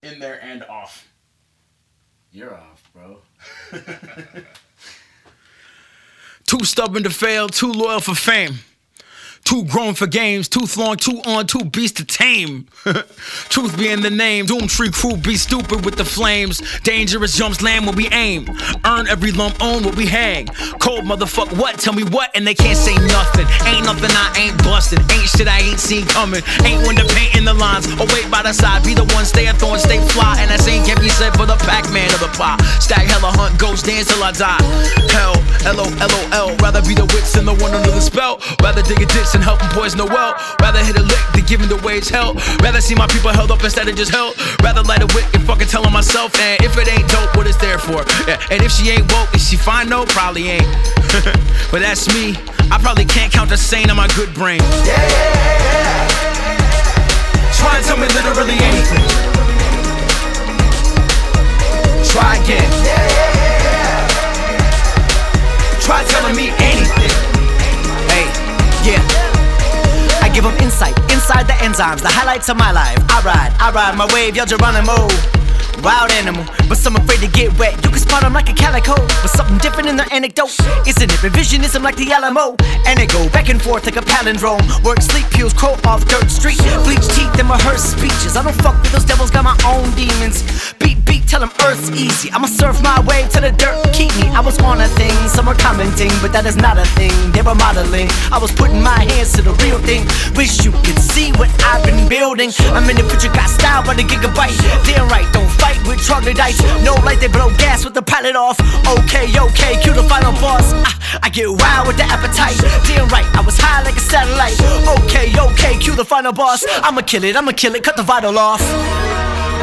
in there and off. You're off, bro. Too stubborn to fail, too loyal for fame. Too grown for games, tooth long, too on, too beast to tame. Truth be in the name, Doomtree crew be stupid with the flames. Dangerous jumps land when we aim. Earn every lump, own what we hang. Cold motherfucker, what? Tell me what? And they can't say nothing. Ain't nothing I ain't busting. Ain't shit I ain't seen coming. Ain't one to paint in the lines. Or wait by the side, be the one, stay a thorn, stay fly. And that same can't be said for the Pac-Man of the pie. Stack hella hunt, ghost dance till I die. Hell, L-O-L-O-L. Rather be the wits than the one under the spell. Rather dig a ditch and help them poison the well. Rather hit a lick than giving the wage hell. Rather see my people held up instead of just held. Rather light a wick and fucking tell on myself. And if it ain't dope, what it's there for? Yeah. And if she ain't woke, is she fine? No, probably ain't. But that's me. I probably can't count the sane on my good brain. Yeah. Try and tell me literally anything. Try again. Try telling me anything. Hey, yeah. I give them insight, inside the enzymes, the highlights of my life. I ride my wave, yo Geronimo. Wild animal, but some afraid to get wet. You can spot them like a calico, but something different in their anecdote. Isn't it revisionism like the Alamo? And it go back and forth like a palindrome. Work, sleep, pills, crawl off dirt street. Bleach teeth and rehearse speeches. I don't fuck with those devils, got my own demons. Beat, tell them earth's easy. I'ma surf my way to the dirt, keep me. I was on a thing, some are commenting, but that is not a thing. They were modeling, I was putting my hands to the real thing. Wish you could see what I've been building. I'm in the picture, got style by the gigabyte. Damn right, don't fight with troglodytes. No light, they blow gas with the pilot off. Okay, cue the final boss. I get wild with the appetite. Damn right, I was high like a satellite. Okay, cue the final boss. I'ma kill it, cut the vital off.